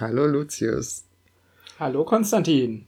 Hallo Lucius. Hallo Konstantin.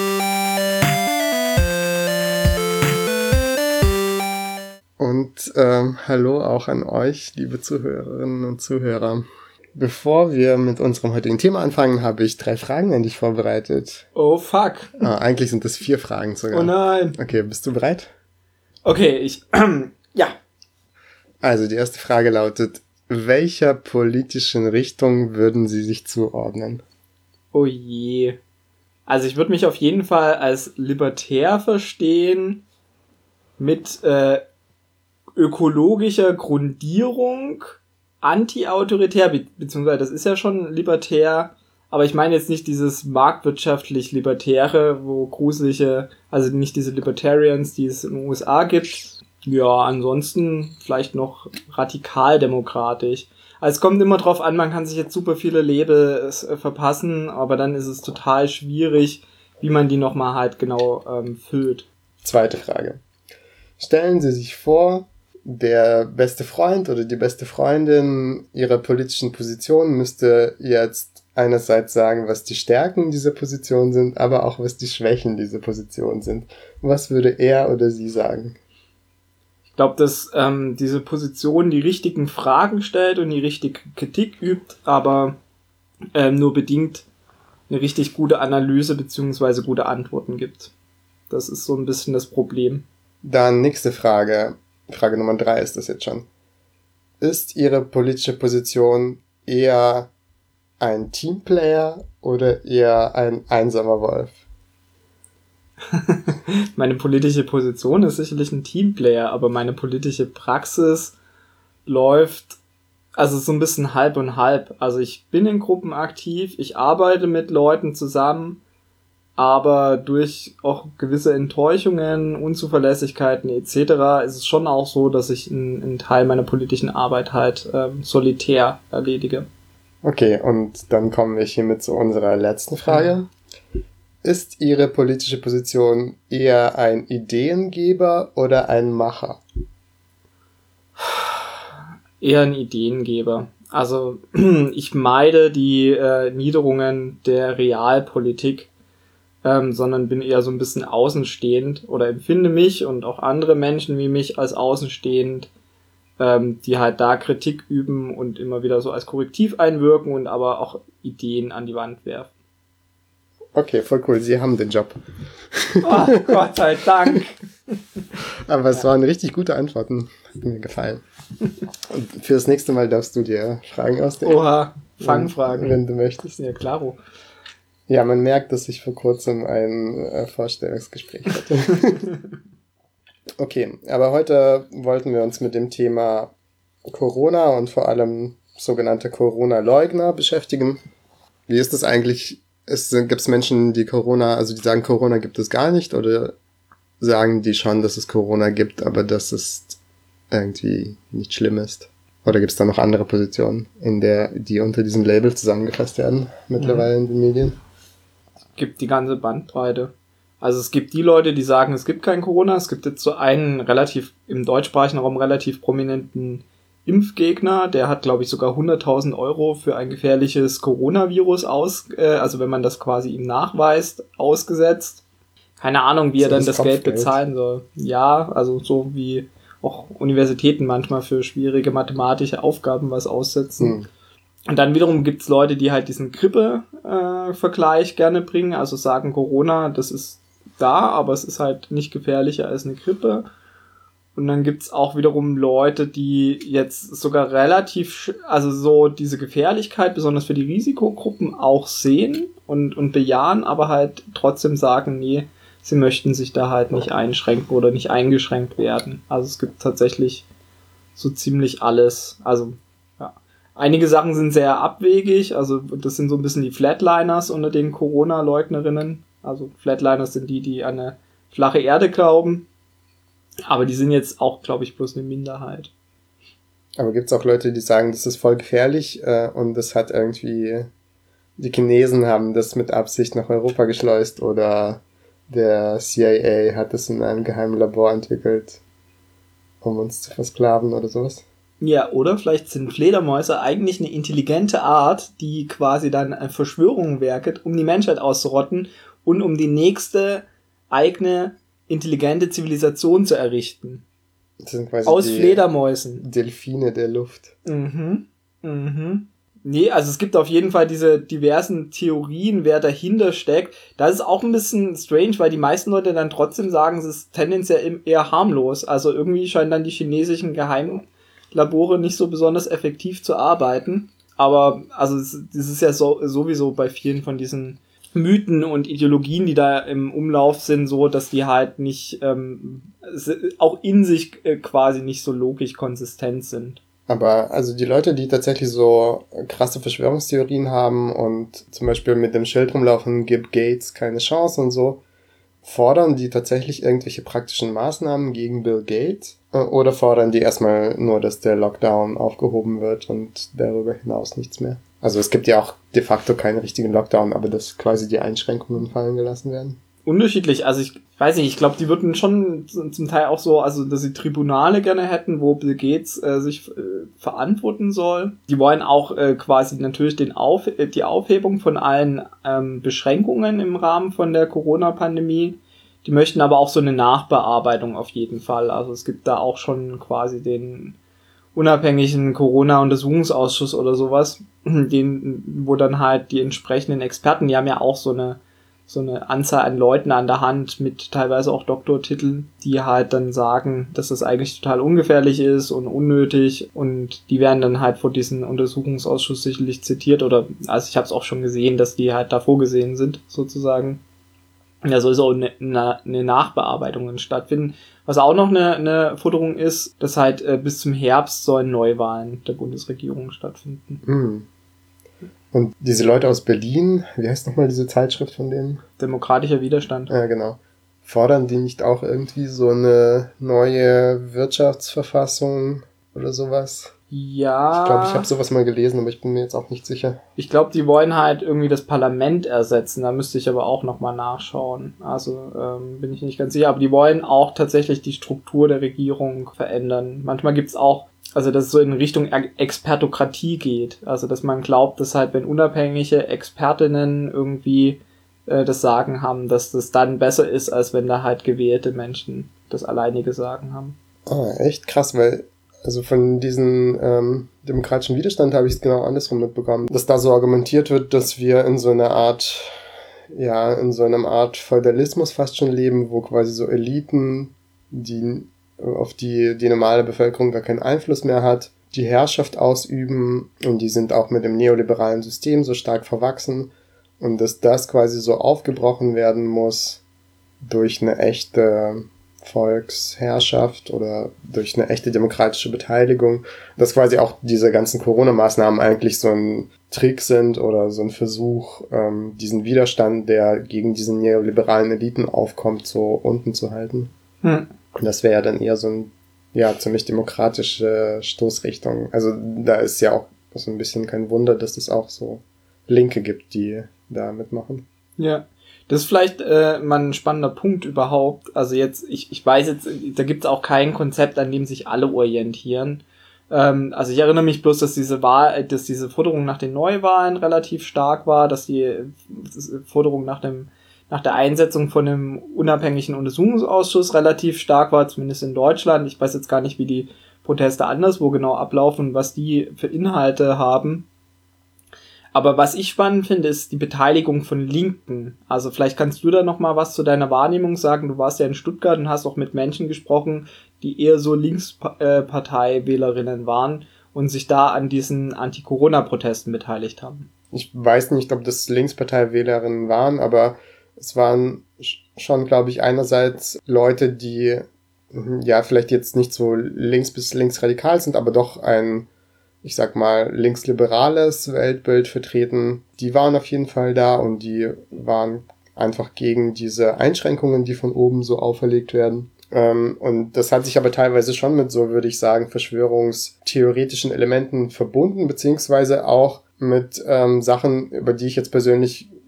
Und hallo auch an euch, liebe Zuhörerinnen und Zuhörer. Bevor wir mit unserem heutigen Thema anfangen, habe ich 3 Fragen an dich vorbereitet. Oh fuck. Eigentlich sind es 4 Fragen sogar. Oh nein. Okay, bist du bereit? Okay, ja. Also die erste Frage lautet, welcher politischen Richtung würden Sie sich zuordnen? Oh je. Also ich würde mich auf jeden Fall als libertär verstehen, mit ökologischer Grundierung, anti-autoritär, beziehungsweise das ist ja schon libertär, aber ich meine jetzt nicht dieses marktwirtschaftlich Libertäre, wo gruselige, also nicht diese Libertarians, die es in den USA gibt. Ja, ansonsten vielleicht noch radikal-demokratisch. Also es kommt immer drauf an, man kann sich jetzt super viele Labels verpassen, aber dann ist es total schwierig, wie man die nochmal halt genau füllt. Zweite Frage. Stellen Sie sich vor, der beste Freund oder die beste Freundin ihrer politischen Position müsste jetzt einerseits sagen, was die Stärken dieser Position sind, aber auch was die Schwächen dieser Position sind. Was würde er oder sie sagen? Ich glaube, dass diese Position die richtigen Fragen stellt und die richtige Kritik übt, aber nur bedingt eine richtig gute Analyse bzw. gute Antworten gibt. Das ist so ein bisschen das Problem. Dann nächste Frage. Frage Nummer 3 ist das jetzt schon. Ist Ihre politische Position eher ein Teamplayer oder eher ein einsamer Wolf? Meine politische Position ist sicherlich ein Teamplayer, aber meine politische Praxis läuft also so ein bisschen halb und halb. Also ich bin in Gruppen aktiv, ich arbeite mit Leuten zusammen, aber durch auch gewisse Enttäuschungen, Unzuverlässigkeiten etc. ist es schon auch so, dass ich einen Teil meiner politischen Arbeit halt solitär erledige. Okay, und dann kommen wir hiermit zu unserer letzten Frage. Ist Ihre politische Position eher ein Ideengeber oder ein Macher? Eher ein Ideengeber. Also ich meide die Niederungen der Realpolitik, sondern bin eher so ein bisschen außenstehend oder empfinde mich und auch andere Menschen wie mich als außenstehend, die halt da Kritik üben und immer wieder so als Korrektiv einwirken und aber auch Ideen an die Wand werfen. Okay, voll cool. Sie haben den Job. Oh, Gott sei Dank. Aber es waren richtig gute Antworten. Hat mir gefallen. Und für das nächste Mal darfst du dir Fragen ausdenken. Oha, Fangfragen. Wenn du möchtest. Ja, klaro. Ja, man merkt, dass ich vor kurzem ein Vorstellungsgespräch hatte. Okay, aber heute wollten wir uns mit dem Thema Corona und vor allem sogenannte Corona-Leugner beschäftigen. Wie ist das eigentlich? Gibt es Menschen, die sagen, Corona gibt es gar nicht, oder sagen die schon, dass es Corona gibt, aber dass es irgendwie nicht schlimm ist? Oder gibt es da noch andere Positionen, die unter diesem Label zusammengefasst werden, mittlerweile in den Medien? Es gibt die ganze Bandbreite. Also es gibt die Leute, die sagen, es gibt kein Corona. Es gibt jetzt so einen im deutschsprachigen Raum relativ prominenten Impfgegner, der hat, glaube ich, sogar 100.000 € für ein gefährliches Coronavirus also wenn man das quasi ihm nachweist, ausgesetzt. Keine Ahnung, wie er dann das Geld bezahlen soll. Ja, also so wie auch Universitäten manchmal für schwierige mathematische Aufgaben was aussetzen. Und dann wiederum gibt's Leute, die halt diesen Grippe-Vergleich gerne bringen, also sagen, Corona, das ist da, aber es ist halt nicht gefährlicher als eine Grippe. Und dann gibt's auch wiederum Leute, die jetzt sogar also so diese Gefährlichkeit, besonders für die Risikogruppen, auch sehen und bejahen, aber halt trotzdem sagen, nee, sie möchten sich da halt nicht einschränken oder nicht eingeschränkt werden. Also es gibt tatsächlich so ziemlich alles. Also ja, einige Sachen sind sehr abwegig, also das sind so ein bisschen die Flatliners unter den Corona-Leugnerinnen. Also Flatliners sind die an eine flache Erde glauben. Aber die sind jetzt auch, glaube ich, bloß eine Minderheit. Aber gibt's auch Leute, die sagen, das ist voll gefährlich und das hat irgendwie, die Chinesen haben das mit Absicht nach Europa geschleust oder der CIA hat das in einem geheimen Labor entwickelt, um uns zu versklaven oder sowas? Ja, oder vielleicht sind Fledermäuse eigentlich eine intelligente Art, die quasi dann eine Verschwörung werket, um die Menschheit auszurotten und um die nächste eigene intelligente Zivilisation zu errichten. Das sind quasi aus die Fledermäusen. Delfine der Luft. Nee, also es gibt auf jeden Fall diese diversen Theorien, wer dahinter steckt. Das ist auch ein bisschen strange, weil die meisten Leute dann trotzdem sagen, es ist tendenziell eher harmlos. Also irgendwie scheinen dann die chinesischen Geheimlabore nicht so besonders effektiv zu arbeiten. Aber also das ist ja sowieso bei vielen von diesen Mythen und Ideologien, die da im Umlauf sind, so, dass die halt nicht auch in sich quasi nicht so logisch konsistent sind. Aber also die Leute, die tatsächlich so krasse Verschwörungstheorien haben und zum Beispiel mit dem Schild rumlaufen, gibt Gates keine Chance und so, fordern die tatsächlich irgendwelche praktischen Maßnahmen gegen Bill Gates? Oder fordern die erstmal nur, dass der Lockdown aufgehoben wird und darüber hinaus nichts mehr? Also es gibt ja auch de facto keinen richtigen Lockdown, aber dass quasi die Einschränkungen fallen gelassen werden. Unterschiedlich, also ich weiß nicht, ich glaube, die würden schon zum Teil auch so, also dass sie Tribunale gerne hätten, wo Bill Gates sich verantworten soll. Die wollen auch quasi natürlich die Aufhebung von allen Beschränkungen im Rahmen von der Corona-Pandemie. Die möchten aber auch so eine Nachbearbeitung auf jeden Fall. Also es gibt da auch schon quasi den unabhängigen Corona-Untersuchungsausschuss oder sowas, wo dann halt die entsprechenden Experten, die haben ja auch so eine Anzahl an Leuten an der Hand mit teilweise auch Doktortiteln, die halt dann sagen, dass das eigentlich total ungefährlich ist und unnötig, und die werden dann halt vor diesem Untersuchungsausschuss sicherlich zitiert, oder also ich habe es auch schon gesehen, dass die halt da vorgesehen sind, sozusagen. Ja, soll so eine Nachbearbeitung stattfinden. Was auch noch eine Forderung ist, dass halt bis zum Herbst sollen Neuwahlen der Bundesregierung stattfinden. Mhm. Und diese Leute aus Berlin, wie heißt nochmal diese Zeitschrift von denen? Demokratischer Widerstand. Ja, genau. Fordern die nicht auch irgendwie so eine neue Wirtschaftsverfassung oder sowas? Ja. Ich glaube, ich habe sowas mal gelesen, aber ich bin mir jetzt auch nicht sicher. Ich glaube, die wollen halt irgendwie das Parlament ersetzen. Da müsste ich aber auch nochmal nachschauen. Also bin ich nicht ganz sicher. Aber die wollen auch tatsächlich die Struktur der Regierung verändern. Manchmal gibt's auch, also dass es so in Richtung Expertokratie geht. Also dass man glaubt, dass halt, wenn unabhängige Expertinnen irgendwie das Sagen haben, dass das dann besser ist, als wenn da halt gewählte Menschen das alleinige Sagen haben. Ah, echt krass, weil also von diesem demokratischen Widerstand habe ich es genau andersrum mitbekommen, dass da so argumentiert wird, dass wir in so einer Art Feudalismus fast schon leben, wo quasi so Eliten, auf die normale Bevölkerung gar keinen Einfluss mehr hat, die Herrschaft ausüben, und die sind auch mit dem neoliberalen System so stark verwachsen, und dass das quasi so aufgebrochen werden muss durch eine echte Volksherrschaft oder durch eine echte demokratische Beteiligung, dass quasi auch diese ganzen Corona-Maßnahmen eigentlich so ein Trick sind oder so ein Versuch, diesen Widerstand, der gegen diese neoliberalen Eliten aufkommt, so unten zu halten. Und das wäre ja dann eher so ein, ja, ziemlich demokratische Stoßrichtung. Also da ist ja auch so ein bisschen kein Wunder, dass es auch so Linke gibt, die da mitmachen. Ja. Das ist vielleicht mal ein spannender Punkt überhaupt. Also jetzt, ich weiß jetzt, da gibt es auch kein Konzept, an dem sich alle orientieren. Also ich erinnere mich bloß, dass diese Forderung nach den Neuwahlen relativ stark war, dass die Forderung nach der Einsetzung von einem unabhängigen Untersuchungsausschuss relativ stark war, zumindest in Deutschland. Ich weiß jetzt gar nicht, wie die Proteste anderswo genau ablaufen und was die für Inhalte haben. Aber was ich spannend finde, ist die Beteiligung von Linken. Also vielleicht kannst du da noch mal was zu deiner Wahrnehmung sagen. Du warst ja in Stuttgart und hast auch mit Menschen gesprochen, die eher so Linkspartei-Wählerinnen waren und sich da an diesen Anti-Corona-Protesten beteiligt haben. Ich weiß nicht, ob das Linkspartei-Wählerinnen waren, aber es waren schon, glaube ich, einerseits Leute, die ja vielleicht jetzt nicht so links bis linksradikal sind, aber doch ein, ich sag mal, linksliberales Weltbild vertreten. Die waren auf jeden Fall da, und die waren einfach gegen diese Einschränkungen, die von oben so auferlegt werden. Und das hat sich aber teilweise schon mit so, würde ich sagen, verschwörungstheoretischen Elementen verbunden, beziehungsweise auch mit Sachen, über die ich jetzt persönlich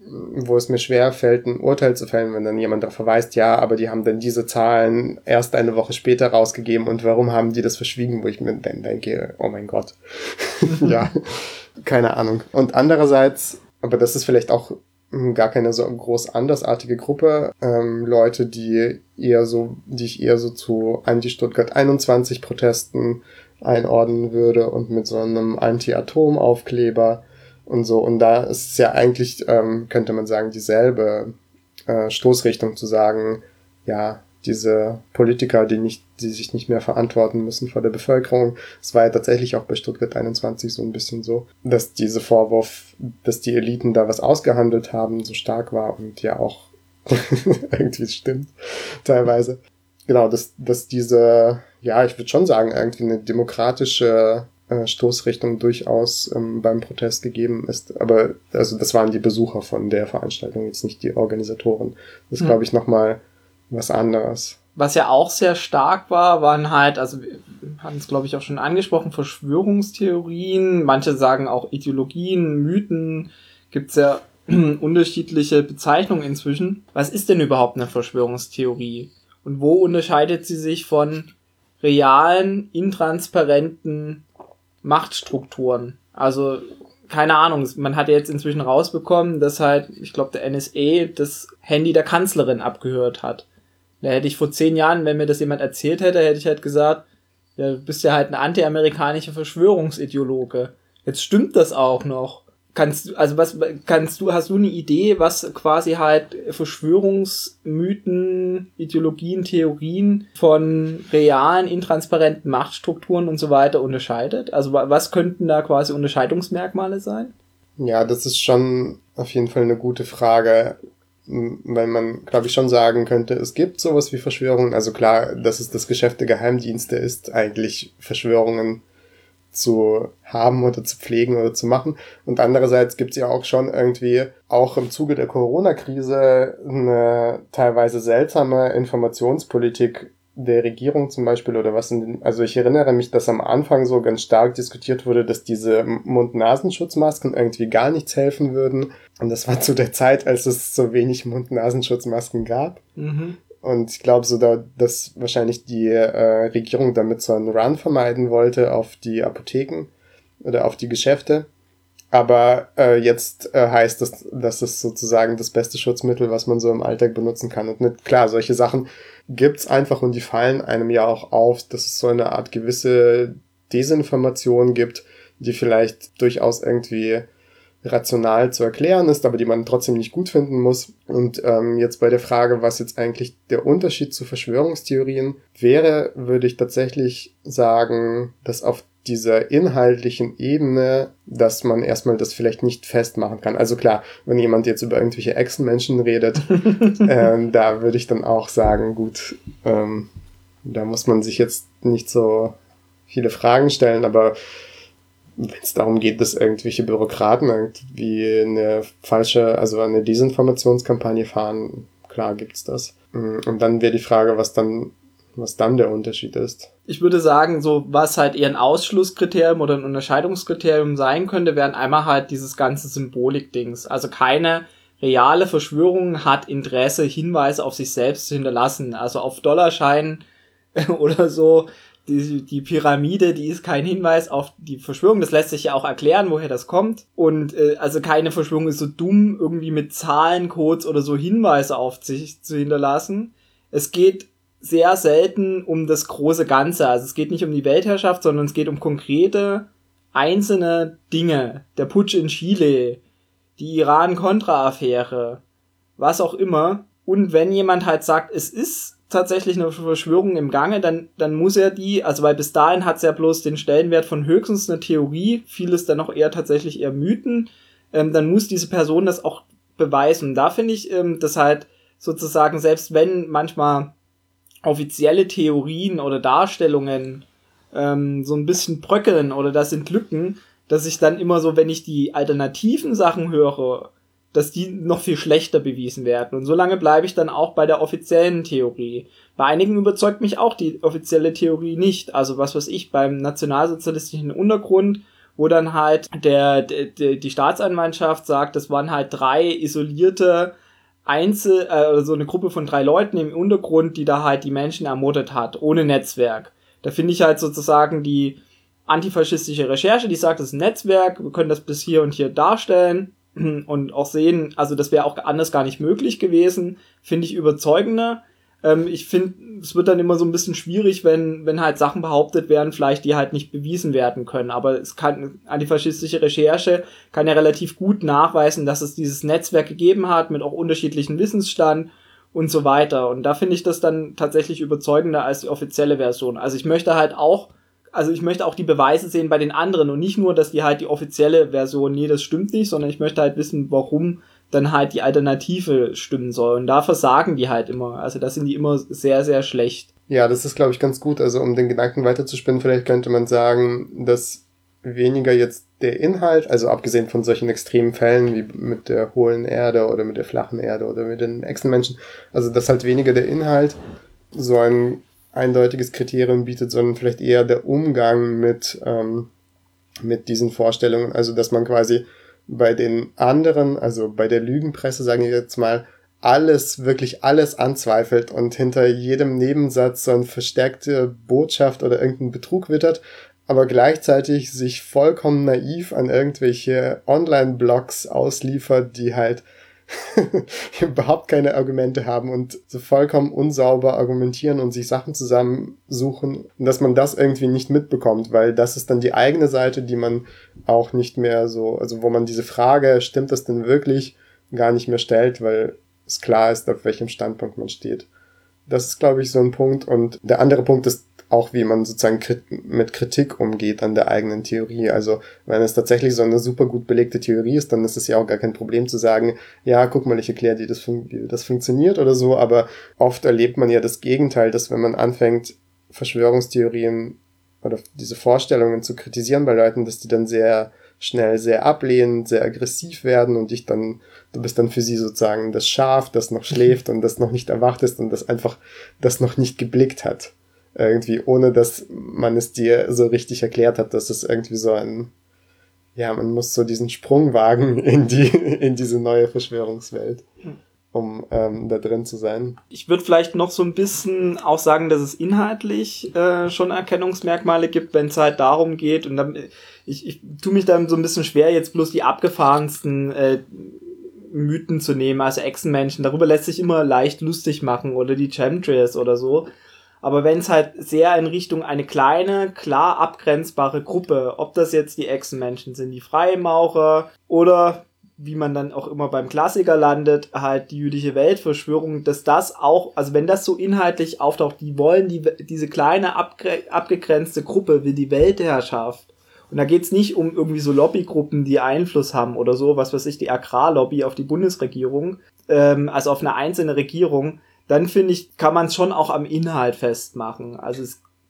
wo es mir schwer fällt, ein Urteil zu fällen, wenn dann jemand darauf verweist, ja, aber die haben dann diese Zahlen erst eine Woche später rausgegeben und warum haben die das verschwiegen, wo ich mir dann denke, oh mein Gott. Ja, keine Ahnung. Und andererseits, aber das ist vielleicht auch gar keine so groß andersartige Gruppe, Leute, die ich eher so zu Anti-Stuttgart 21 Protesten einordnen würde und mit so einem Anti-Atom-Aufkleber und so. Und da ist es ja eigentlich, könnte man sagen, dieselbe Stoßrichtung zu sagen, ja, diese Politiker, die sich nicht mehr verantworten müssen vor der Bevölkerung. Es war ja tatsächlich auch bei Stuttgart 21 so ein bisschen so, dass dieser Vorwurf, dass die Eliten da was ausgehandelt haben, so stark war und ja auch irgendwie stimmt, teilweise. Genau, dass diese, ja, ich würde schon sagen, irgendwie eine demokratische Stoßrichtung durchaus beim Protest gegeben ist. Aber also das waren die Besucher von der Veranstaltung, jetzt nicht die Organisatoren. Das ist, glaube ich, nochmal was anderes. Was ja auch sehr stark war, waren halt, also wir hatten es, glaube ich, auch schon angesprochen, Verschwörungstheorien. Manche sagen auch Ideologien, Mythen. Gibt's ja unterschiedliche Bezeichnungen inzwischen. Was ist denn überhaupt eine Verschwörungstheorie? Und wo unterscheidet sie sich von realen, intransparenten Machtstrukturen? Also, keine Ahnung, man hat ja jetzt inzwischen rausbekommen, dass halt, ich glaube, der NSA das Handy der Kanzlerin abgehört hat. Da hätte ich vor 10 Jahren, wenn mir das jemand erzählt hätte, hätte ich halt gesagt, ja, du bist ja halt ein anti-amerikanischer Verschwörungsideologe. Jetzt stimmt das auch noch. Hast du eine Idee, was quasi halt Verschwörungsmythen, Ideologien, Theorien von realen, intransparenten Machtstrukturen und so weiter unterscheidet? Also was könnten da quasi Unterscheidungsmerkmale sein? Ja, das ist schon auf jeden Fall eine gute Frage, weil man, glaube ich, schon sagen könnte, es gibt sowas wie Verschwörungen. Also klar, dass es das Geschäft der Geheimdienste ist, eigentlich Verschwörungen zu haben oder zu pflegen oder zu machen. Und andererseits gibt es ja auch schon irgendwie, auch im Zuge der Corona-Krise, eine teilweise seltsame Informationspolitik der Regierung zum Beispiel oder was also ich erinnere mich, dass am Anfang so ganz stark diskutiert wurde, dass diese Mund-Nasenschutzmasken irgendwie gar nichts helfen würden. Und das war zu der Zeit, als es so wenig Mund-Nasenschutzmasken gab. Mhm. Und ich glaube so, dass wahrscheinlich die Regierung damit so einen Run vermeiden wollte auf die Apotheken oder auf die Geschäfte. Aber jetzt heißt es, dass es sozusagen das beste Schutzmittel, was man so im Alltag benutzen kann. Und nicht, klar, solche Sachen gibt's einfach und die fallen einem ja auch auf, dass es so eine Art gewisse Desinformation gibt, die vielleicht durchaus irgendwie rational zu erklären ist, aber die man trotzdem nicht gut finden muss. Und jetzt bei der Frage, was jetzt eigentlich der Unterschied zu Verschwörungstheorien wäre, würde ich tatsächlich sagen, dass auf dieser inhaltlichen Ebene, dass man erstmal das vielleicht nicht festmachen kann. Also klar, wenn jemand jetzt über irgendwelche Echsenmenschen redet, da würde ich dann auch sagen, gut, da muss man sich jetzt nicht so viele Fragen stellen, aber wenn es darum geht, dass irgendwelche Bürokraten irgendwie eine Desinformationskampagne fahren, klar gibt's das. Und dann wäre die Frage, was dann der Unterschied ist. Ich würde sagen, so was halt eher ein Ausschlusskriterium oder ein Unterscheidungskriterium sein könnte, wären einmal halt dieses ganze Symbolik-Dings. Also keine reale Verschwörung hat Interesse, Hinweise auf sich selbst zu hinterlassen. Also auf Dollarscheinen oder so. Die Pyramide, die ist kein Hinweis auf die Verschwörung. Das lässt sich ja auch erklären, woher das kommt. Und also keine Verschwörung ist so dumm, irgendwie mit Zahlencodes oder so Hinweise auf sich zu hinterlassen. Es geht sehr selten um das große Ganze. Also es geht nicht um die Weltherrschaft, sondern es geht um konkrete, einzelne Dinge. Der Putsch in Chile, die Iran-Contra-Affäre, was auch immer. Und wenn jemand halt sagt, es ist tatsächlich eine Verschwörung im Gange, dann muss er also weil bis dahin hat es ja bloß den Stellenwert von höchstens eine Theorie, vieles dann auch tatsächlich eher Mythen, dann muss diese Person das auch beweisen. Und da finde ich, dass halt sozusagen, selbst wenn manchmal offizielle Theorien oder Darstellungen so ein bisschen bröckeln oder das sind Lücken, dass ich dann immer so, wenn ich die alternativen Sachen höre, dass die noch viel schlechter bewiesen werden. Und so lange bleibe ich dann auch bei der offiziellen Theorie. Bei einigen überzeugt mich auch die offizielle Theorie nicht. Also was weiß ich, beim nationalsozialistischen Untergrund wo dann halt die Staatsanwaltschaft sagt, das waren halt 3 isolierte so eine Gruppe von 3 Leuten im Untergrund, die da halt die Menschen ermordet hat, ohne Netzwerk. Da finde ich halt sozusagen die antifaschistische Recherche, die sagt, das ist ein Netzwerk, wir können das bis hier und hier darstellen und auch sehen, also das wäre auch anders gar nicht möglich gewesen, finde ich überzeugender. Ich finde, es wird dann immer so ein bisschen schwierig, wenn halt Sachen behauptet werden, vielleicht die halt nicht bewiesen werden können. Aber antifaschistische Recherche kann ja relativ gut nachweisen, dass es dieses Netzwerk gegeben hat, mit auch unterschiedlichen Wissensstand und so weiter. Und da finde ich das dann tatsächlich überzeugender als die offizielle Version. Also ich möchte auch die Beweise sehen bei den anderen und nicht nur, dass die halt die offizielle Version, nee, das stimmt nicht, sondern ich möchte halt wissen, warum dann halt die Alternative stimmen soll. Und da versagen die halt immer. Also da sind die immer sehr, sehr schlecht. Ja, das ist, glaube ich, ganz gut. Also um den Gedanken weiterzuspinnen, vielleicht könnte man sagen, dass weniger jetzt der Inhalt, also abgesehen von solchen extremen Fällen wie mit der hohlen Erde oder mit der flachen Erde oder mit den Echsenmenschen, also dass halt weniger der Inhalt so ein eindeutiges Kriterium bietet, sondern vielleicht eher der Umgang mit diesen Vorstellungen. Also dass man quasi bei den anderen, also bei der Lügenpresse, sagen wir jetzt mal, wirklich alles anzweifelt und hinter jedem Nebensatz so eine verstärkte Botschaft oder irgendeinen Betrug wittert, aber gleichzeitig sich vollkommen naiv an irgendwelche Online-Blogs ausliefert, die halt überhaupt keine Argumente haben und so vollkommen unsauber argumentieren und sich Sachen zusammensuchen, und dass man das irgendwie nicht mitbekommt, weil das ist dann die eigene Seite, die man auch nicht mehr so, also wo man diese Frage, stimmt das denn wirklich, gar nicht mehr stellt, weil es klar ist, auf welchem Standpunkt man steht. Das ist, glaube ich, so ein Punkt. Und der andere Punkt ist auch, wie man sozusagen mit Kritik umgeht an der eigenen Theorie. Also wenn es tatsächlich so eine super gut belegte Theorie ist, dann ist es ja auch gar kein Problem zu sagen, ja, guck mal, ich erkläre dir, wie das funktioniert oder so. Aber oft erlebt man ja das Gegenteil, dass wenn man anfängt, Verschwörungstheorien oder diese Vorstellungen zu kritisieren bei Leuten, dass die dann sehr schnell sehr ablehnend, sehr aggressiv werden und du bist dann für sie sozusagen das Schaf, das noch schläft und das noch nicht erwacht ist und das einfach das noch nicht geblickt hat. Irgendwie, ohne dass man es dir so richtig erklärt hat, dass es irgendwie so man muss so diesen Sprung wagen in diese neue Verschwörungswelt, um da drin zu sein. Ich würde vielleicht noch so ein bisschen auch sagen, dass es inhaltlich schon Erkennungsmerkmale gibt, wenn es halt darum geht, und dann, ich tue mich dann so ein bisschen schwer, jetzt bloß die abgefahrensten Mythen zu nehmen, also Echsenmenschen, darüber lässt sich immer leicht lustig machen, oder die Chemtrails oder so. Aber wenn es halt sehr in Richtung eine kleine, klar abgrenzbare Gruppe, ob das jetzt die Echsenmenschen sind, die Freimaurer oder, wie man dann auch immer beim Klassiker landet, halt die jüdische Weltverschwörung, dass das auch, also wenn das so inhaltlich auftaucht, die wollen diese kleine abgegrenzte Gruppe, will die Weltherrschaft. Und da geht's nicht um irgendwie so Lobbygruppen, die Einfluss haben oder so, was weiß ich, die Agrarlobby auf die Bundesregierung, also auf eine einzelne Regierung, dann finde ich, kann man es schon auch am Inhalt festmachen. Also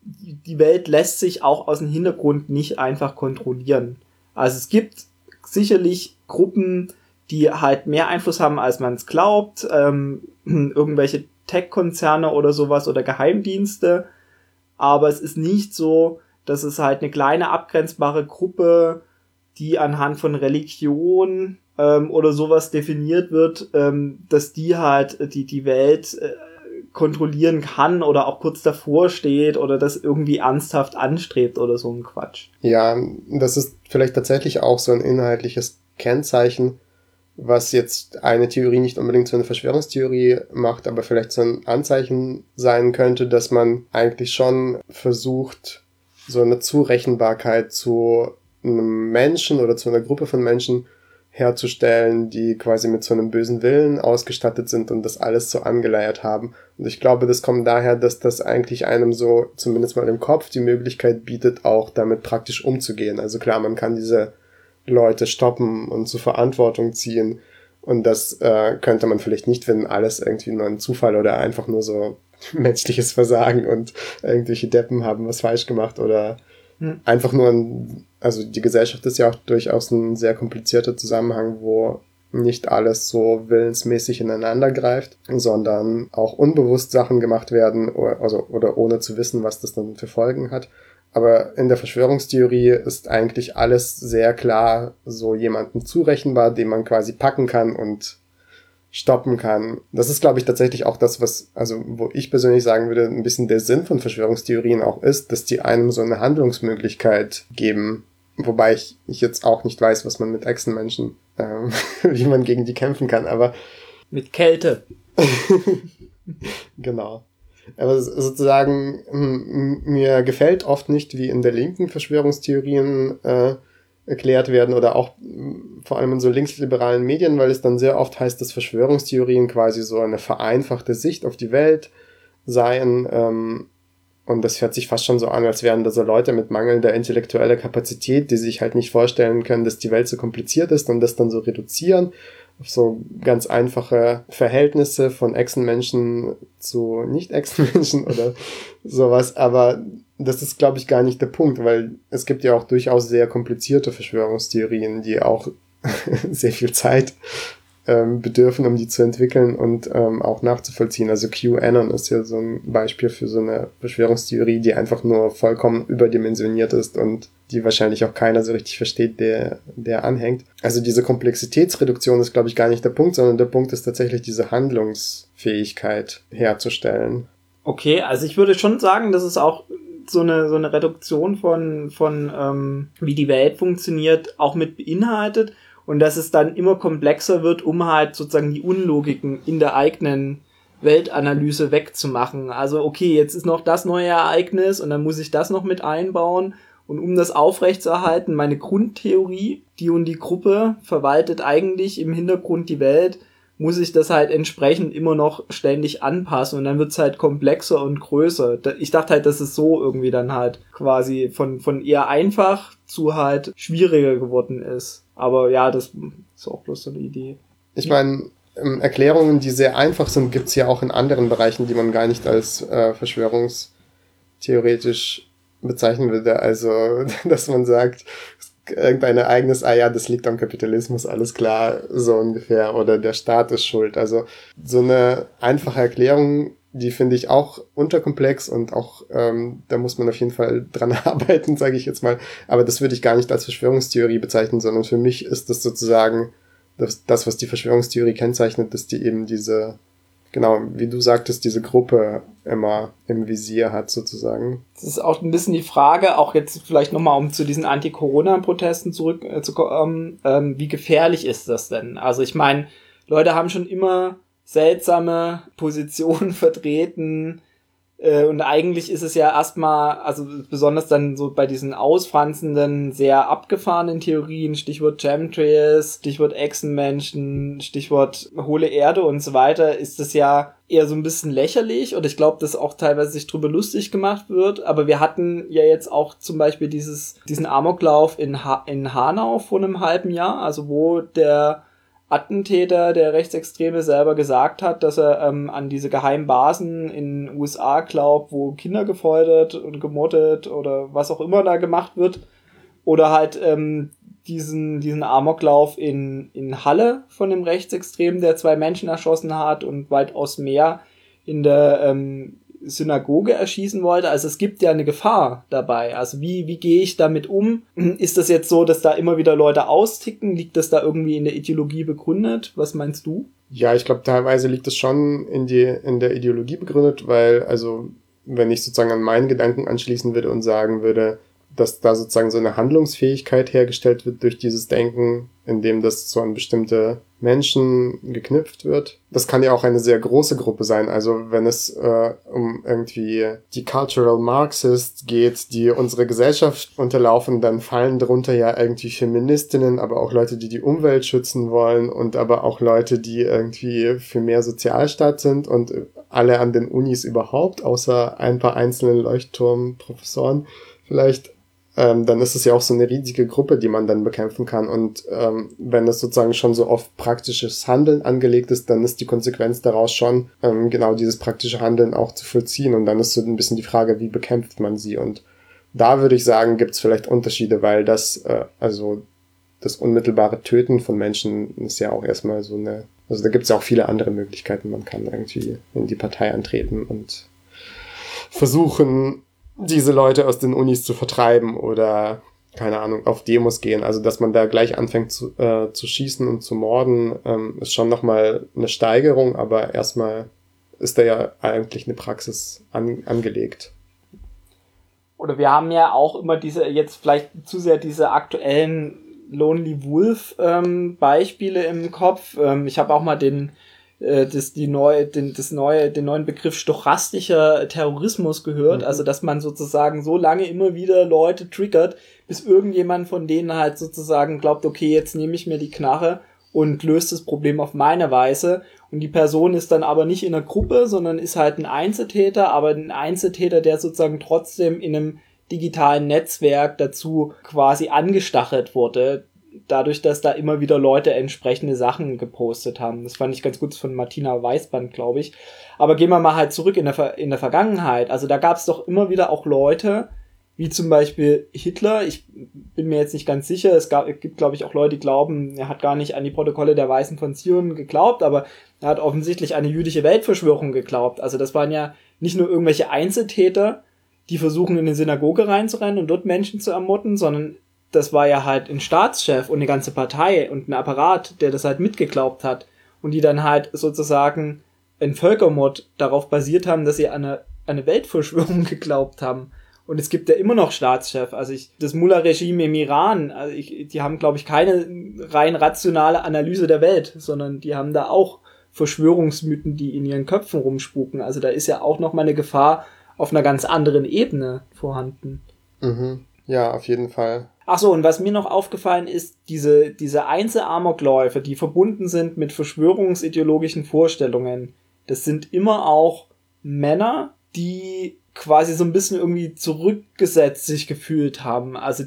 die Welt lässt sich auch aus dem Hintergrund nicht einfach kontrollieren. Also es gibt sicherlich Gruppen, die halt mehr Einfluss haben, als man es glaubt, irgendwelche Tech-Konzerne oder sowas oder Geheimdienste, aber es ist nicht so, dass es halt eine kleine abgrenzbare Gruppe, die anhand von Religion oder sowas definiert wird, dass die halt die Welt kontrollieren kann oder auch kurz davor steht oder das irgendwie ernsthaft anstrebt oder so ein Quatsch. Ja, das ist vielleicht tatsächlich auch so ein inhaltliches Kennzeichen, was jetzt eine Theorie nicht unbedingt zu einer Verschwörungstheorie macht, aber vielleicht so ein Anzeichen sein könnte, dass man eigentlich schon versucht, so eine Zurechenbarkeit zu einem Menschen oder zu einer Gruppe von Menschen herzustellen, die quasi mit so einem bösen Willen ausgestattet sind und das alles so angeleiert haben. Und ich glaube, das kommt daher, dass das eigentlich einem so, zumindest mal im Kopf, die Möglichkeit bietet, auch damit praktisch umzugehen. Also klar, man kann diese Leute stoppen und zur Verantwortung ziehen. Und das könnte man vielleicht nicht, wenn alles irgendwie nur ein Zufall oder einfach nur so menschliches Versagen und irgendwelche Deppen haben was falsch gemacht oder einfach nur also die Gesellschaft ist ja auch durchaus ein sehr komplizierter Zusammenhang, wo nicht alles so willensmäßig ineinander greift, sondern auch unbewusst Sachen gemacht werden oder ohne zu wissen, was das dann für Folgen hat. Aber in der Verschwörungstheorie ist eigentlich alles sehr klar so jemandem zurechenbar, den man quasi packen kann und stoppen kann. Das ist, glaube ich, tatsächlich auch das, wo ich persönlich sagen würde, ein bisschen der Sinn von Verschwörungstheorien auch ist, dass die einem so eine Handlungsmöglichkeit geben. Wobei ich jetzt auch nicht weiß, was man mit Echsenmenschen, wie man gegen die kämpfen kann, aber mit Kälte. Genau. Aber sozusagen, mir gefällt oft nicht, wie in der linken Verschwörungstheorien erklärt werden oder auch vor allem in so linksliberalen Medien, weil es dann sehr oft heißt, dass Verschwörungstheorien quasi so eine vereinfachte Sicht auf die Welt seien. Und das hört sich fast schon so an, als wären da so Leute mit mangelnder intellektueller Kapazität, die sich halt nicht vorstellen können, dass die Welt so kompliziert ist und das dann so reduzieren auf so ganz einfache Verhältnisse von Echsenmenschen zu Nicht-Echsenmenschen oder sowas. Aber das ist, glaube ich, gar nicht der Punkt, weil es gibt ja auch durchaus sehr komplizierte Verschwörungstheorien, die auch sehr viel Zeit bedürfen, um die zu entwickeln und auch nachzuvollziehen. Also QAnon ist ja so ein Beispiel für so eine Verschwörungstheorie, die einfach nur vollkommen überdimensioniert ist und die wahrscheinlich auch keiner so richtig versteht, der anhängt. Also diese Komplexitätsreduktion ist, glaube ich, gar nicht der Punkt, sondern der Punkt ist tatsächlich diese Handlungsfähigkeit herzustellen. Okay, also ich würde schon sagen, dass es auch so eine Reduktion von wie die Welt funktioniert, auch mit beinhaltet. Und dass es dann immer komplexer wird, um halt sozusagen die Unlogiken in der eigenen Weltanalyse wegzumachen. Also okay, jetzt ist noch das neue Ereignis und dann muss ich das noch mit einbauen. Und um das aufrechtzuerhalten, meine Grundtheorie, die und die Gruppe verwaltet eigentlich im Hintergrund die Welt, muss ich das halt entsprechend immer noch ständig anpassen. Und dann wird's halt komplexer und größer. Ich dachte halt, dass es so irgendwie dann halt quasi von eher einfach zu halt schwieriger geworden ist. Aber ja, das ist auch bloß so eine Idee. Ich meine, Erklärungen, die sehr einfach sind, gibt's ja auch in anderen Bereichen, die man gar nicht als verschwörungstheoretisch bezeichnen würde. Also, dass man sagt, irgendein Ereignis, das liegt am Kapitalismus, alles klar, so ungefähr, oder der Staat ist schuld. Also so eine einfache Erklärung, die finde ich auch unterkomplex und auch, da muss man auf jeden Fall dran arbeiten, sage ich jetzt mal. Aber das würde ich gar nicht als Verschwörungstheorie bezeichnen, sondern für mich ist das sozusagen das, was die Verschwörungstheorie kennzeichnet, dass die eben diese, genau, wie du sagtest, diese Gruppe immer im Visier hat sozusagen. Das ist auch ein bisschen die Frage, auch jetzt vielleicht nochmal, um zu diesen Anti-Corona-Protesten zurückzukommen, wie gefährlich ist das denn? Also ich meine, Leute haben schon immer seltsame Positionen vertreten, und eigentlich ist es ja erstmal, also besonders dann so bei diesen ausfranzenden, sehr abgefahrenen Theorien, Stichwort Chemtrails, Stichwort Echsenmenschen, Stichwort hohle Erde und so weiter, ist das ja eher so ein bisschen lächerlich und ich glaube, dass auch teilweise sich drüber lustig gemacht wird, aber wir hatten ja jetzt auch zum Beispiel diesen Amoklauf in Hanau vor einem halben Jahr, also wo der Attentäter, der Rechtsextreme, selber gesagt hat, dass er an diese geheimen Basen in den USA glaubt, wo Kinder gefoltert und gemordet oder was auch immer da gemacht wird. Oder halt diesen Amoklauf in Halle von dem Rechtsextremen, der 2 Menschen erschossen hat und weitaus mehr in der Synagoge erschießen wollte. Also es gibt ja eine Gefahr dabei. Also wie gehe ich damit um? Ist das jetzt so, dass da immer wieder Leute austicken? Liegt das da irgendwie in der Ideologie begründet? Was meinst du? Ja, ich glaube, teilweise liegt es schon in der Ideologie begründet, weil, also, wenn ich sozusagen an meinen Gedanken anschließen würde und sagen würde, dass da sozusagen so eine Handlungsfähigkeit hergestellt wird durch dieses Denken, indem das so an bestimmte Menschen geknüpft wird. Das kann ja auch eine sehr große Gruppe sein. Also wenn es um irgendwie die Cultural Marxists geht, die unsere Gesellschaft unterlaufen, dann fallen darunter ja irgendwie Feministinnen, aber auch Leute, die die Umwelt schützen wollen und aber auch Leute, die irgendwie für mehr Sozialstaat sind und alle an den Unis überhaupt, außer ein paar einzelnen Leuchtturmprofessoren vielleicht. Dann ist es ja auch so eine riesige Gruppe, die man dann bekämpfen kann. Und wenn es sozusagen schon so auf praktisches Handeln angelegt ist, dann ist die Konsequenz daraus schon, genau dieses praktische Handeln auch zu vollziehen. Und dann ist so ein bisschen die Frage, wie bekämpft man sie? Und da würde ich sagen, gibt es vielleicht Unterschiede, weil das unmittelbare Töten von Menschen ist ja auch erstmal so eine, also da gibt es ja auch viele andere Möglichkeiten. Man kann irgendwie in die Partei antreten und versuchen, diese Leute aus den Unis zu vertreiben oder, keine Ahnung, auf Demos gehen. Also, dass man da gleich anfängt zu schießen und zu morden, ist schon nochmal eine Steigerung, aber erstmal ist da ja eigentlich eine Praxis angelegt. Oder wir haben ja auch immer jetzt vielleicht zu sehr diese aktuellen Lonely Wolf Beispiele im Kopf. Ich habe auch mal den neuen Begriff stochastischer Terrorismus gehört, also dass man sozusagen so lange immer wieder Leute triggert, bis irgendjemand von denen halt sozusagen glaubt, okay, jetzt nehme ich mir die Knarre und löse das Problem auf meine Weise, und die Person ist dann aber nicht in einer Gruppe, sondern ist halt ein Einzeltäter, aber ein Einzeltäter, der sozusagen trotzdem in einem digitalen Netzwerk dazu quasi angestachelt wurde, dadurch, dass da immer wieder Leute entsprechende Sachen gepostet haben. Das fand ich ganz gut von Martina Weißband, glaube ich. Aber gehen wir mal halt zurück in der Vergangenheit. Also da gab es doch immer wieder auch Leute, wie zum Beispiel Hitler. Ich bin mir jetzt nicht ganz sicher. Es gibt, glaube ich, auch Leute, die glauben, er hat gar nicht an die Protokolle der Weisen von Zion geglaubt, aber er hat offensichtlich an eine jüdische Weltverschwörung geglaubt. Also das waren ja nicht nur irgendwelche Einzeltäter, die versuchen, in eine Synagoge reinzurennen und dort Menschen zu ermorden, sondern das war ja halt ein Staatschef und eine ganze Partei und ein Apparat, der das halt mitgeglaubt hat und die dann halt sozusagen einen Völkermord darauf basiert haben, dass sie an eine Weltverschwörung geglaubt haben. Und es gibt ja immer noch Staatschef. Also das Mullah-Regime im Iran, die haben, glaube ich, keine rein rationale Analyse der Welt, sondern die haben da auch Verschwörungsmythen, die in ihren Köpfen rumspuken. Also da ist ja auch noch mal eine Gefahr auf einer ganz anderen Ebene vorhanden. Mhm. Ja, auf jeden Fall. Ach so, und was mir noch aufgefallen ist, diese Einzelamokläufe, die verbunden sind mit verschwörungsideologischen Vorstellungen, das sind immer auch Männer, die quasi so ein bisschen irgendwie zurückgesetzt sich gefühlt haben. Also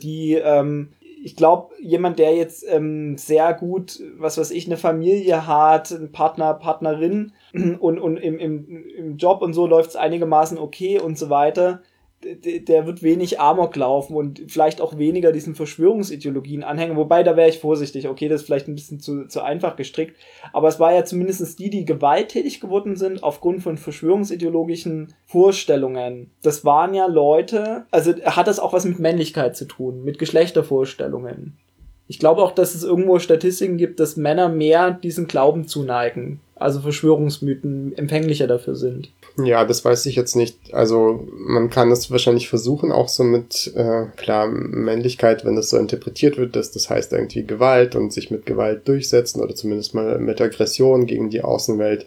ich glaube, jemand, der jetzt sehr gut, was weiß ich, eine Familie hat, einen Partner, Partnerin und im Job und so läuft es einigermaßen okay und so weiter, der wird wenig Amok laufen und vielleicht auch weniger diesen Verschwörungsideologien anhängen, wobei da wäre ich vorsichtig, okay, das ist vielleicht ein bisschen zu einfach gestrickt, aber es war ja zumindest die gewalttätig geworden sind aufgrund von verschwörungsideologischen Vorstellungen. Das waren ja Leute, also hat das auch was mit Männlichkeit zu tun, mit Geschlechtervorstellungen. Ich glaube auch, dass es irgendwo Statistiken gibt, dass Männer mehr diesem Glauben zuneigen, also Verschwörungsmythen empfänglicher dafür sind. Ja, das weiß ich jetzt nicht. Also man kann es wahrscheinlich versuchen, auch so mit, klar, Männlichkeit, wenn das so interpretiert wird, dass das heißt irgendwie Gewalt und sich mit Gewalt durchsetzen oder zumindest mal mit Aggression gegen die Außenwelt,